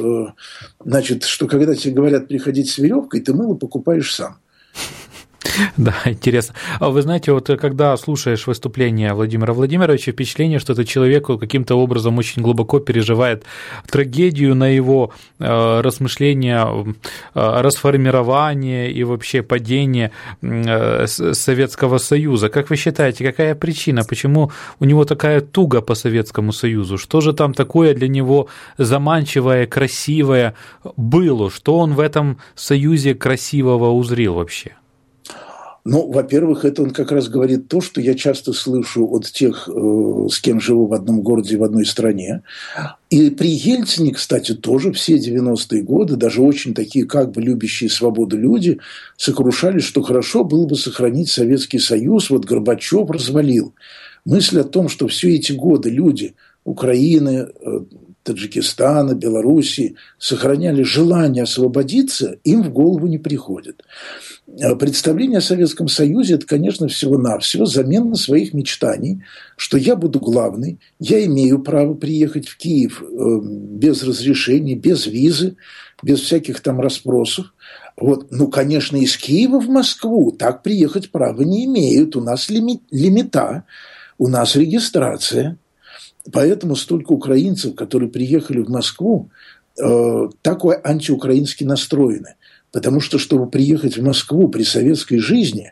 что когда тебе говорят приходить с веревкой, ты мыло покупаешь сам. Да, интересно. А вы знаете, вот когда слушаешь выступление Владимира Владимировича, впечатление, что этот человек каким-то образом очень глубоко переживает трагедию на его размышления, расформирование и вообще падение Советского Союза. Как вы считаете, какая причина, почему у него такая туга по Советскому Союзу? Что же там такое для него заманчивое, красивое было? Что он в этом союзе красивого узрел вообще? Во-первых, это он как раз говорит то, что я часто слышу от тех, с кем живу в одном городе, в одной стране. И при Ельцине, кстати, тоже все 90-е годы, даже очень такие как бы любящие свободу люди, сокрушались, что хорошо было бы сохранить Советский Союз, вот Горбачев развалил. Мысль о том, что все эти годы люди Украины, Таджикистана, Белоруссии сохраняли желание освободиться, им в голову не приходит. Представление о Советском Союзе – это, конечно, всего-навсего замена своих мечтаний, что я буду главный, я имею право приехать в Киев без разрешения, без визы, без всяких там расспросов. Вот. Конечно, из Киева в Москву так приехать права не имеют. У нас лимита, у нас регистрация. Поэтому столько украинцев, которые приехали в Москву, такой антиукраински настроены. Потому что, чтобы приехать в Москву при советской жизни,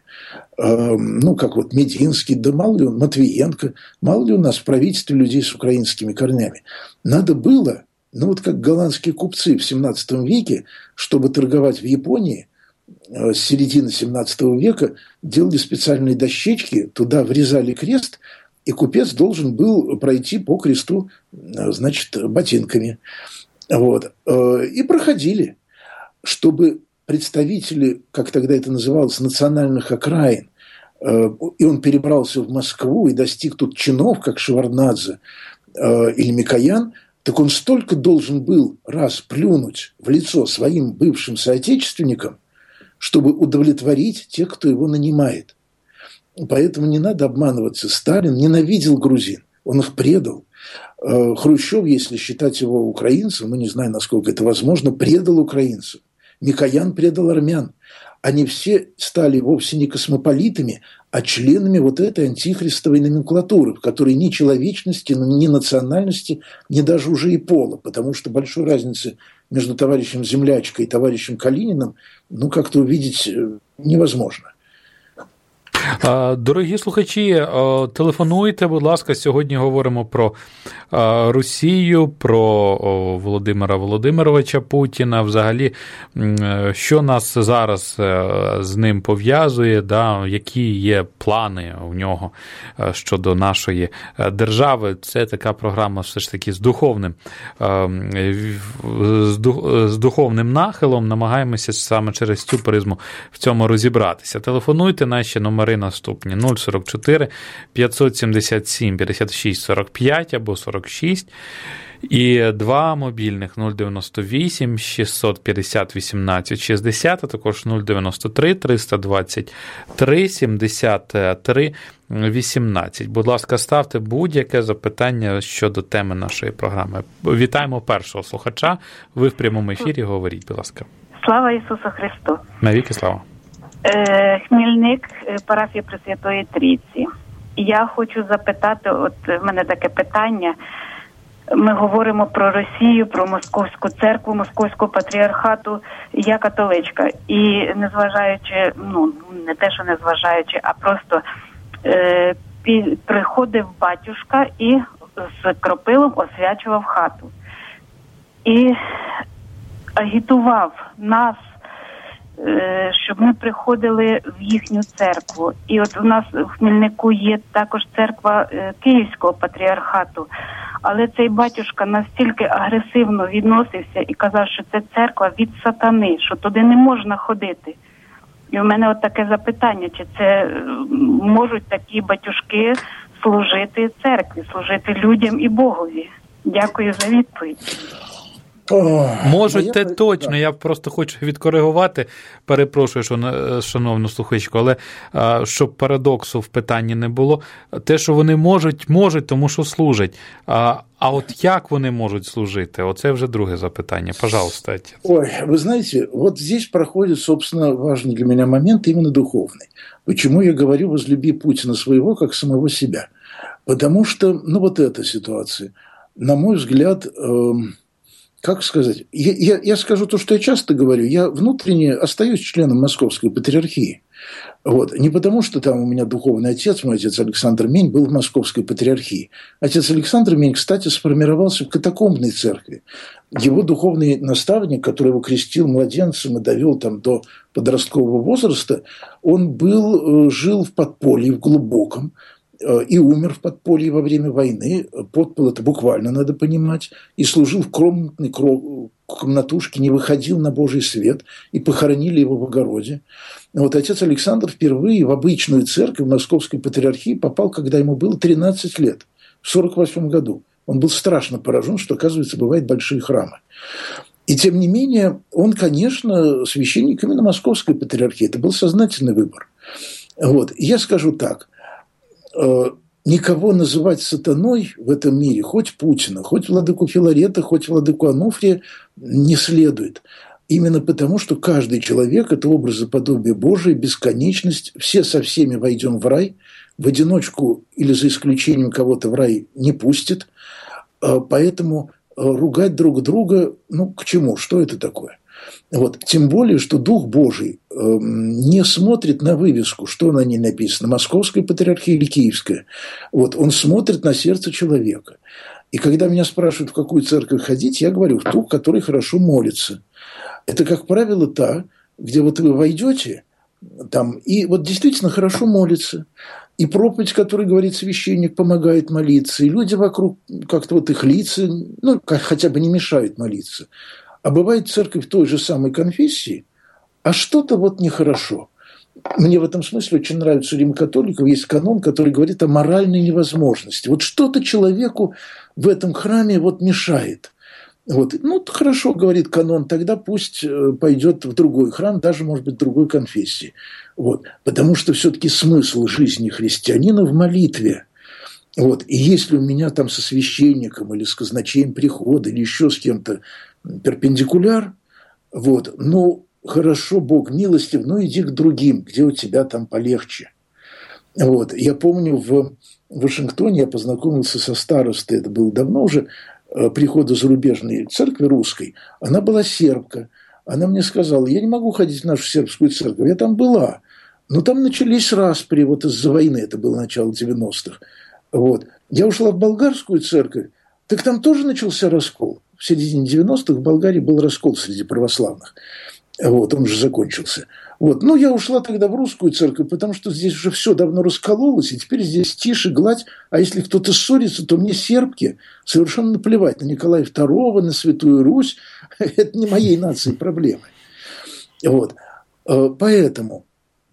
как Мединский, да мало ли он, Матвиенко, мало ли у нас в правительстве людей с украинскими корнями. Надо было, как голландские купцы в 17 веке, чтобы торговать в Японии, с середины 17 века делали специальные дощечки, туда врезали крест, и купец должен был пройти по кресту, ботинками. Вот. И проходили, чтобы представители, как тогда это называлось, национальных окраин, и он перебрался в Москву и достиг тут чинов, как Шеварднадзе или Микоян, так он столько должен был раз плюнуть в лицо своим бывшим соотечественникам, чтобы удовлетворить тех, кто его нанимает. Поэтому не надо обманываться. Сталин ненавидел грузин, он их предал. Хрущев, если считать его украинцем, не знаю, насколько это возможно, предал украинцев. Микоян предал армян. Они все стали вовсе не космополитами, а членами этой антихристовой номенклатуры, в которой ни человечности, ни национальности, ни даже уже и пола, потому что большой разницы между товарищем Землячко и товарищем Калининым, как-то увидеть невозможно. Дорогі слухачі, телефонуйте, будь ласка, сьогодні говоримо про Росію, про Володимира Володимировича Путіна, взагалі, що нас зараз з ним пов'язує, які є плани у нього щодо нашої держави. Це така програма все ж таки з духовним нахилом, намагаємося саме через цю призму в цьому розібратися. Телефонуйте, наші номери три наступні: 044 577 56 45 або 46, і 2 мобільних: 098 650 18 60, а також 093 323 73 18. Будь ласка, ставте будь-яке запитання щодо теми нашої програми. Вітаємо першого слухача. Ви в прямому ефірі, говоріть, будь ласка. Слава Ісусу Христу! Навіки слава! Хмільник, парафія Пресвятої Трійці. Я хочу запитати, от в мене таке питання. Ми говоримо про Росію, про Московську церкву, Московського патріархату. Я католичка. І незважаючи, не те, що незважаючи, а просто приходив батюшка і з кропилом освячував хату. І агітував нас, щоб ми приходили в їхню церкву. І от у нас в Хмільнику є також церква Київського патріархату. Але цей батюшка настільки агресивно відносився і казав, що це церква від сатани, що туди не можна ходити. І в мене от таке запитання, чи це можуть такі батюшки служити церкві, служити людям і Богові? Дякую за відповідь. Можуть, те точно. Я просто хочу відкоригувати, перепрошую, шановну слухачку, але щоб парадоксу в питанні не було, те, що вони можуть, тому що служать. А от як вони можуть служити? Оце вже друге запитання. Пожалуйста, отец. Ой, вы знаете, вот здесь проходит, собственно, важный для меня момент, именно духовный. Почему я говорю: возлюби Путина своего, как самого себя? Потому что, вот эта ситуация, на мой взгляд, как сказать, я скажу то, что я часто говорю, я внутренне остаюсь членом Московской патриархии. Вот. Не потому, что там у меня духовный отец, мой отец Александр Мень был в Московской патриархии. Отец Александр Мень, кстати, сформировался в катакомбной церкви. Его духовный наставник, который его крестил младенцем и довел там до подросткового возраста, он жил в подполье, в глубоком, и умер в подполье во время войны. Подпол – это буквально надо понимать. И служил в комнатной комнатушке, не выходил на Божий свет. И похоронили его в огороде. Вот отец Александр впервые в обычную церковь Московской патриархии попал, когда ему было 13 лет, в 1948 году. Он был страшно поражен, что, оказывается, бывают большие храмы. И тем не менее, он, конечно, священник именно Московской патриархии. Это был сознательный выбор. Вот. И я скажу так. Никого называть сатаной в этом мире, хоть Путина, хоть владыку Филарета, хоть владыку Ануфрия, не следует. Именно потому, что каждый человек – это образ и подобие Божие, бесконечность. Все со всеми войдем в рай. В одиночку или за исключением кого-то в рай не пустит. Поэтому ругать друг друга, к чему? Что это такое? Вот. Тем более, что Дух Божий не смотрит на вывеску, что на ней написано, Московская патриархия или Киевская. Вот. Он смотрит на сердце человека. И когда меня спрашивают, в какую церковь ходить, я говорю, в ту, в которой хорошо молится. Это, как правило, та, где вот вы войдете, там, и вот действительно хорошо молится. И проповедь, которую говорит священник, помогает молиться. И люди вокруг, как-то вот их лица, хотя бы не мешают молиться. А бывает церковь той же самой конфессии, а что-то вот нехорошо. Мне в этом смысле очень нравится у рим-католиков, есть канон, который говорит о моральной невозможности. Вот что-то человеку в этом храме вот мешает. Вот. Хорошо, говорит канон, тогда пусть пойдет в другой храм, даже, может быть, другой конфессии. Вот. Потому что все-таки смысл жизни христианина в молитве. Вот. И если у меня там со священником или с казначеем прихода или еще с кем-то перпендикуляр, вот, хорошо, Бог милостив, иди к другим, где у тебя там полегче. Вот. Я помню, в Вашингтоне я познакомился со старостой, это было давно уже, прихода зарубежной церкви русской. Она была сербка. Она мне сказала: я не могу ходить в нашу сербскую церковь. Я там была. Но там начались распри из-за войны. Это было начало 90-х. Вот. Я ушла в болгарскую церковь. Так там тоже начался раскол. В середине 90-х в Болгарии был раскол среди православных. Вот, он уже закончился. Вот. Я ушла тогда в русскую церковь, потому что здесь уже все давно раскололось, и теперь здесь тише, гладь. А если кто-то ссорится, то мне, сербке, совершенно наплевать на Николая II, на Святую Русь. Это не моей нации проблемы. Вот. Поэтому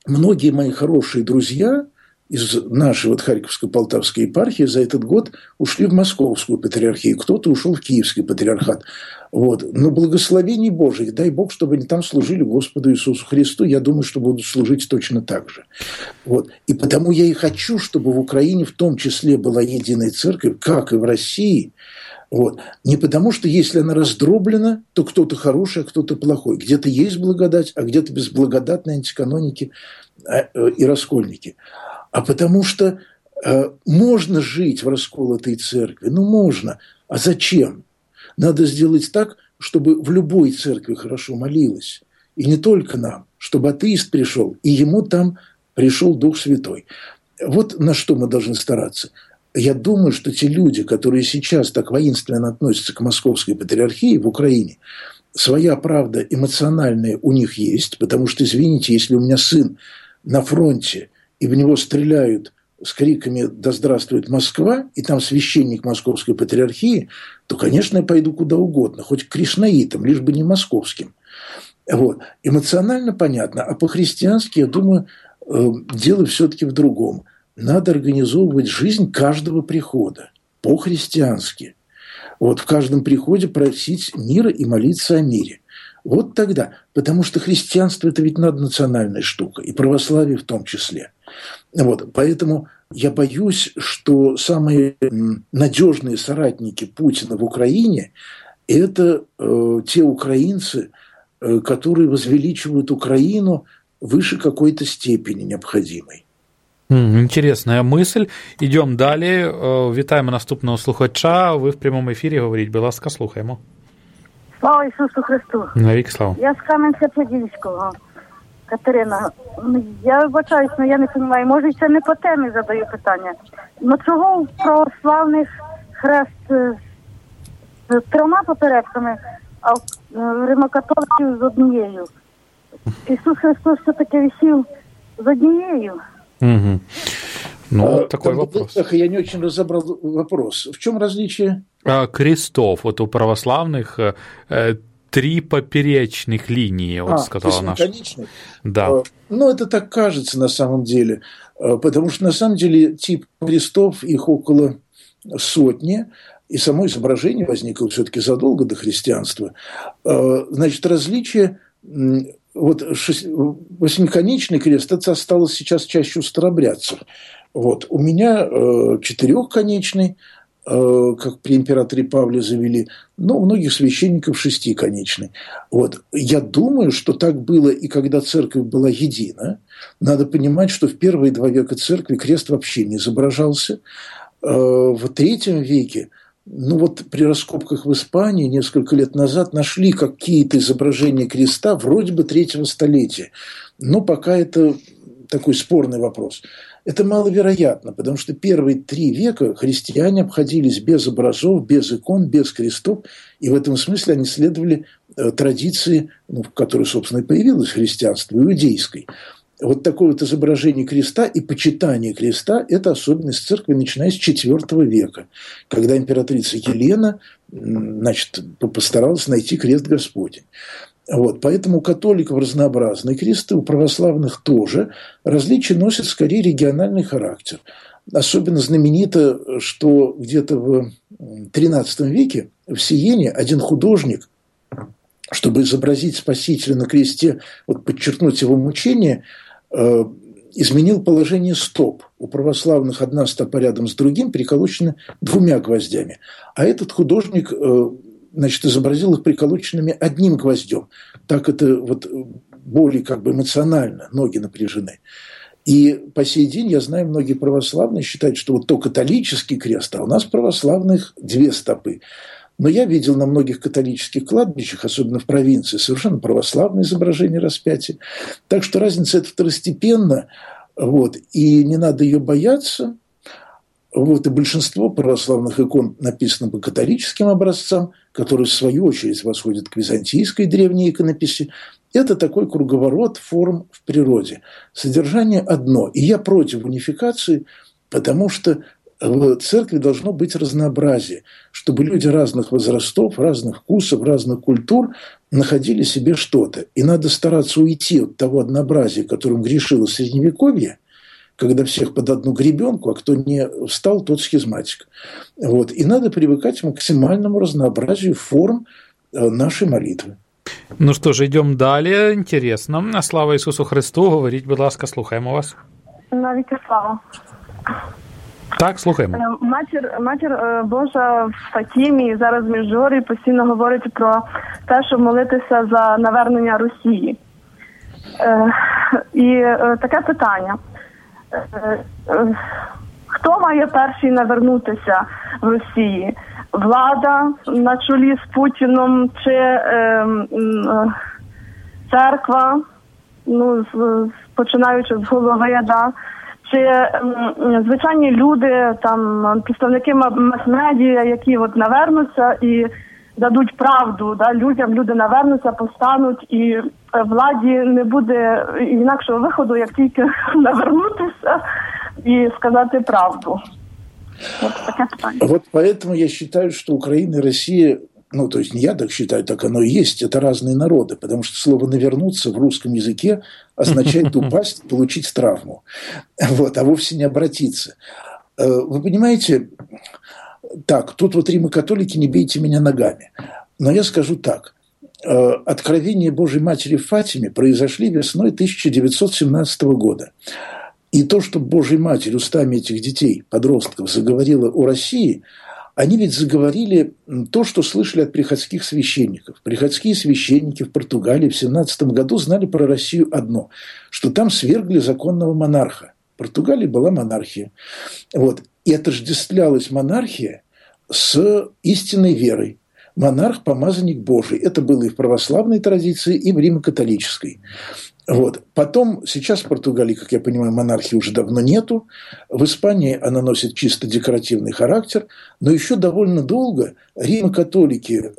многие мои хорошие друзья из нашей вот Харьковской Полтавской епархии за этот год ушли в Московскую патриархию, кто-то ушел в Киевский патриархат. Вот. Но благословений Божьих, дай Бог, чтобы они там служили Господу Иисусу Христу, я думаю, что будут служить точно так же. Вот. И потому я и хочу, чтобы в Украине в том числе была единая церковь, как и в России. Вот. Не потому, что если она раздроблена, то кто-то хороший, а кто-то плохой. Где-то есть благодать, а где-то безблагодатные антиканоники и раскольники. А потому что можно жить в расколотой церкви. Ну, можно. А зачем? Надо сделать так, чтобы в любой церкви хорошо молилось. И не только нам. Чтобы атеист пришел, и ему там пришел Дух Святой. Вот на что мы должны стараться. Я думаю, что те люди, которые сейчас так воинственно относятся к Московской патриархии в Украине, своя правда эмоциональная у них есть, потому что, извините, если у меня сын на фронте, и в него стреляют с криками «Да здравствует Москва!», и там священник Московской патриархии, то, конечно, я пойду куда угодно, хоть к кришнаитам, лишь бы не московским. Вот. Эмоционально понятно, а по-христиански, я думаю, дело все-таки в другом. Надо организовывать жизнь каждого прихода по-христиански. Вот в каждом приходе просить мира и молиться о мире. Вот тогда, потому что христианство – это ведь наднациональная штука, и православие в том числе. Вот, поэтому я боюсь, что самые надежные соратники Путина в Украине – это те украинцы, которые возвеличивают Украину выше какой-то степени необходимой. Інтересна мисль. Ідемо далі. Вітаємо наступного слухача. Ви в прямому ефірі, говоріть, будь ласка, слухаємо. Слава Ісусу Христу! Навік слава. Я з Кам'янця-Подільського. Катерина, я вибачаюсь, але я не розумію, може це не по темі задаю питання. Но чого в православних хрест з 3 попередками, а в римокатоликів з однією? Ісус Христос все-таки висів з однією. Угу. Ну, такой вопрос. Я не очень разобрал вопрос. В чем различие? Крестов. Вот у православных 3 поперечных линии, вот сказала наша. Да. Ну, это так кажется на самом деле. Потому что на самом деле тип крестов, их около 100, и само изображение возникло все-таки задолго до христианства. Значит, различие... Вот 8-конечный крест, это осталось сейчас чаще у старобрядцев. Вот. У меня 4-конечный, как при императоре Павле завели, но у многих священников 6-конечный. Вот. Я думаю, что так было и когда церковь была едина. Надо понимать, что в первые 2 века церкви крест вообще не изображался. В 3 веке, ну вот при раскопках в Испании несколько лет назад нашли какие-то изображения креста вроде бы 3 столетия. Но пока это такой спорный вопрос. Это маловероятно, потому что первые 3 века христиане обходились без образов, без икон, без крестов. И в этом смысле они следовали традиции, в которой, собственно, и появилось христианство, иудейской. Вот такое вот изображение креста и почитание креста – это особенность церкви, начиная с IV века, когда императрица Елена, значит, постаралась найти крест Господень. Вот, поэтому у католиков разнообразные кресты, у православных тоже. Различия носят скорее региональный характер. Особенно знаменито, что где-то в XIII веке в Сиене один художник, чтобы изобразить Спасителя на кресте, вот подчеркнуть его мучение, изменил положение стоп. У православных одна стопа рядом с другим приколочена 2 гвоздями. А этот художник, значит, изобразил их приколоченными 1 гвоздем. Так это вот более как бы эмоционально, ноги напряжены. И по сей день, я знаю, многие православные считают, что вот то католический крест, а у нас православных 2 стопы. Но я видел на многих католических кладбищах, особенно в провинции, совершенно православное изображение распятия. Так что разница эта второстепенна, вот, и не надо ее бояться. Вот, и большинство православных икон написано по католическим образцам, которые, в свою очередь, восходят к византийской древней иконописи. Это такой круговорот форм в природе. Содержание одно. И я против унификации, потому что в церкви должно быть разнообразие, чтобы люди разных возрастов, разных вкусов, разных культур находили себе что-то. И надо стараться уйти от того однообразия, которым грешило Средневековье, когда всех под одну гребенку, а кто не встал, тот схизматик. Вот. И надо привыкать к максимальному разнообразию форм нашей молитвы. Ну що ж, йдемо далі. Інтересно. Слава Ісусу Христу. Говоріть, будь ласка, слухаємо вас. Навіть слава. Так, слухаємо. Матір Божа в Фатімі, зараз в Міжгорі, постійно говорить про те, щоб молитися за навернення Росії. І таке питання. Хто має перший навернутися в Росії? Влада на чолі з Путіном чи церква, ну, починаючи з голови, да? Чи звичайні люди, там, представники мас-медіа, які от навернуться і дадуть правду, да? Люди навернуться, повстануть, і владі не буде інакшого виходу, як тільки навернутися и сказать правду. Вот такое питание. Вот поэтому я считаю, что Украина и Россия, ну, то есть не я так считаю, так оно и есть, это разные народы, потому что слово «навернуться» в русском языке означает упасть, получить травму, вот, а вовсе не обратиться. Вы понимаете, так, тут вот римокатолики, не бейте меня ногами, но я скажу так. Откровения Божьей Матери в Фатиме произошли весной 1917 года. И то, что Божья Матерь устами этих детей, подростков, заговорила о России, они ведь заговорили то, что слышали от приходских священников. Приходские священники в Португалии в 17 году знали про Россию одно, что там свергли законного монарха. В Португалии была монархия. Вот. И отождествлялась монархия с истинной верой. Монарх – помазанник Божий. Это было и в православной традиции, и в римо-католической. Вот. Потом, сейчас в Португалии, как я понимаю, монархии уже давно нету. В Испании она носит чисто декоративный характер. Но еще довольно долго римо-католики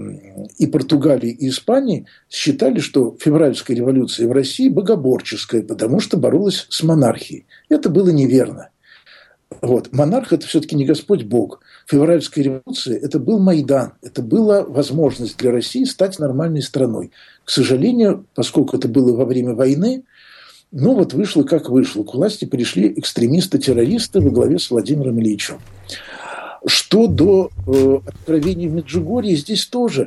и Португалии, и Испании считали, что февральская революция в России богоборческая, потому что боролась с монархией. Это было неверно. Вот. Монарх – это все-таки не Господь Бог. Февральская революция – это был Майдан. Это была возможность для России стать нормальной страной. К сожалению, поскольку это было во время войны, ну вот вышло как вышло. К власти пришли экстремисты-террористы во главе с Владимиром Ильичем. Что до откровений в Меджугорье, здесь тоже,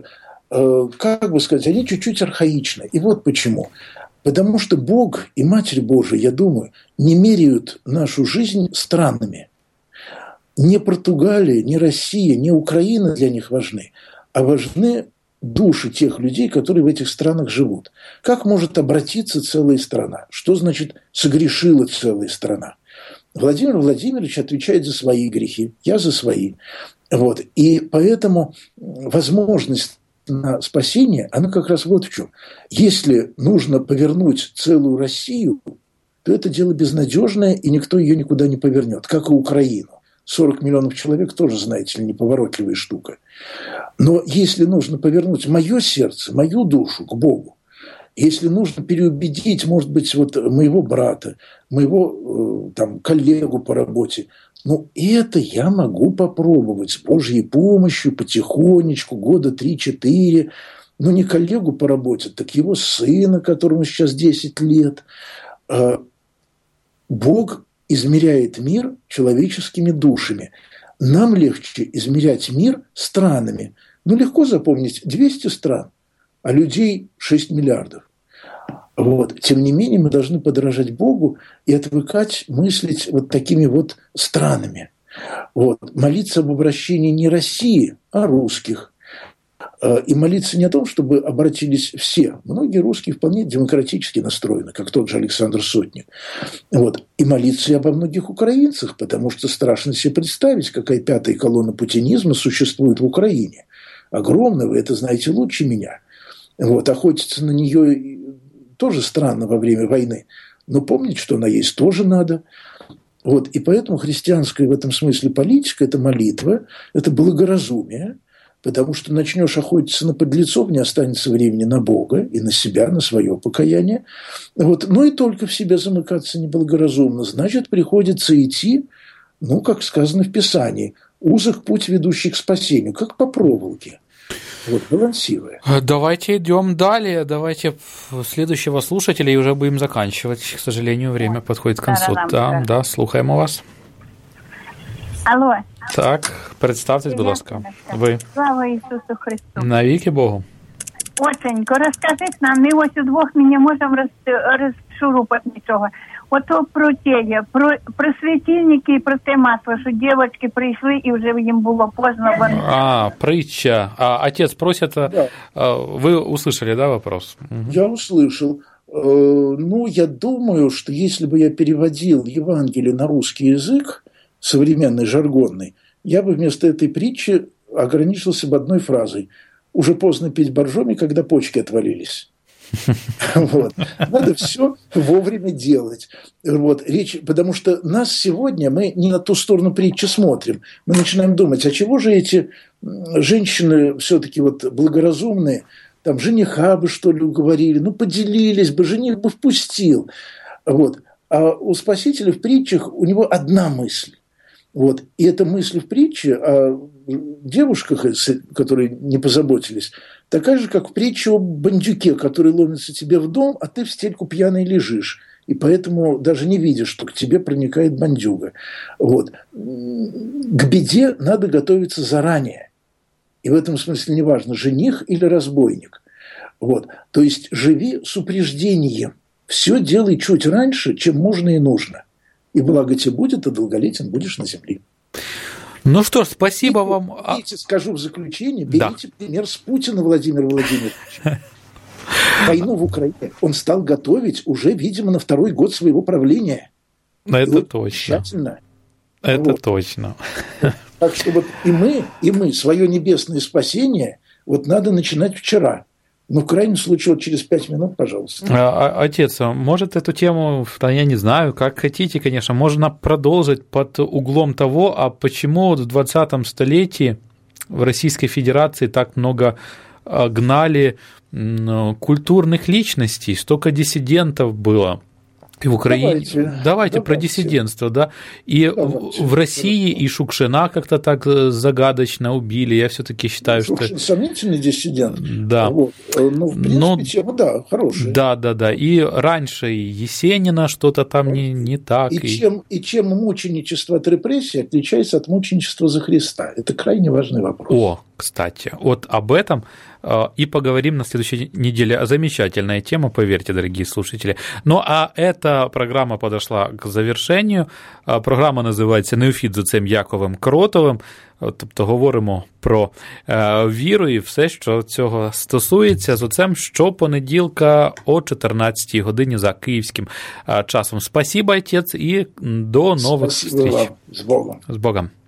как бы сказать, они чуть-чуть архаичны. И вот почему. Потому что Бог и Матерь Божия, я думаю, не меряют нашу жизнь странами. Не Португалия, не Россия, не Украина для них важны, а важны души тех людей, которые в этих странах живут. Как может обратиться целая страна? Что значит согрешила целая страна? Владимир Владимирович отвечает за свои грехи, я за свои. Вот. И поэтому возможность на спасение, она как раз вот в чем. Если нужно повернуть целую Россию, то это дело безнадежное, и никто ее никуда не повернет, как и Украину. 40 миллионов человек тоже, знаете ли, неповоротливая штука. Но если нужно повернуть мое сердце, мою душу к Богу, если нужно переубедить, может быть, вот моего брата, моего там, коллегу по работе, ну, это я могу попробовать с Божьей помощью, потихонечку, года 3-4. Ну, не коллегу по работе, так его сына, которому сейчас 10 лет. Бог измеряет мир человеческими душами. Нам легче измерять мир странами. Ну, легко запомнить 200 стран, а людей 6 миллиардов. Вот. Тем не менее, мы должны подражать Богу и отвыкать мыслить вот такими вот странами. Вот. Молиться об обращении не России, а русских. И молиться не о том, чтобы обратились все. Многие русские вполне демократически настроены, как тот же Александр Сотник. Вот. И молиться и обо многих украинцах, потому что страшно себе представить, какая пятая колонна путинизма существует в Украине. Огромная, вы это знаете лучше меня. Вот. Охотиться на нее тоже странно во время войны. Но помнить, что она есть, тоже надо. Вот. И поэтому христианская в этом смысле политика – это молитва, это благоразумие. Потому что начнешь охотиться на подлецов, не останется времени на Бога и на себя, на свое покаяние. Вот. Но и только в себя замыкаться неблагоразумно. Значит, приходится идти, ну, как сказано в Писании, узок путь, ведущий к спасению, как по проволоке. Вот, балансируя. Давайте идем далее. Давайте следующего слушателя, и уже будем заканчивать. К сожалению, время подходит к концу. Да, слухаємо вас. Алло. Так, представтесь, будь ласка. Ви. Слава Ісусу Христу. Навіки Богу. Осенько, розкажіть нам, ми ось удвох не можемо розшурупати нічого. Ото про те, про світильники і про те масло, що дівчатки прийшли і вже їм було поздно. Притча. Отец просит, да. Вы услышали, да, вопрос? Я услышал. Ну, я думаю, что если бы я переводил Евангелие на русский язык, современный, жаргонный, я бы вместо этой притчи ограничился бы одной фразой. Уже поздно пить боржоми, когда почки отвалились. Вот. Надо все вовремя делать. Вот. Потому что нас сегодня, мы не на ту сторону притчи смотрим. Мы начинаем думать, а чего же эти женщины все-таки вот благоразумные, там жениха бы, что ли, уговорили, ну, поделились бы, жених бы впустил. Вот. А у Спасителя в притчах у него одна мысль. Вот. И эта мысль в притче о девушках, которые не позаботились, такая же, как в притче о бандюке, который ломится тебе в дом, а ты в стельку пьяный лежишь. И поэтому даже не видишь, что к тебе проникает бандюга. Вот. К беде надо готовиться заранее. И в этом смысле неважно, жених или разбойник. Вот. То есть живи с упреждением. Все делай чуть раньше, чем можно и нужно. И благо тебе будет, а долголетен будешь на земле. Ну что ж, спасибо вам. Берите, скажу в заключение, берите пример с Путина Владимира Владимировича. Войну в Украине он стал готовить уже, видимо, на второй год своего правления. Это точно. Это вот. Точно. Так что вот и мы свое небесное спасение вот надо начинать вчера. Ну, в крайнем случае, вот через 5 минут, пожалуйста. Отец, может, эту тему, я не знаю, как хотите, конечно, можно продолжить под углом того, а почему в 20 столетии в Российской Федерации так много гнали культурных личностей, столько диссидентов было. И в Украине. Давайте про диссидентство, да. И в России и Шукшина как-то так загадочно убили. Я все-таки считаю, Шукшин сомнительный диссидент. Да. Вот. Ну, в принципе, тема, да, хорошая. Да. И раньше и Есенина что-то там не так. И чем мученичество от репрессий отличается от мученичества за Христа? Это крайне важный вопрос. Кстати, вот об этом и поговорим на следующей неделе. Замечательная тема, поверьте, дорогие слушатели. Ну, а эта програма подошла к завершенню. Програма називається «Неофіт з отцем Яковом Кротовим». Тобто говоримо про віру і все, що цього стосується, з отцем щопонеділка о 14-й годині за київським часом. Спасибо, отець, і до нових зустріч. З Богом. З Богом.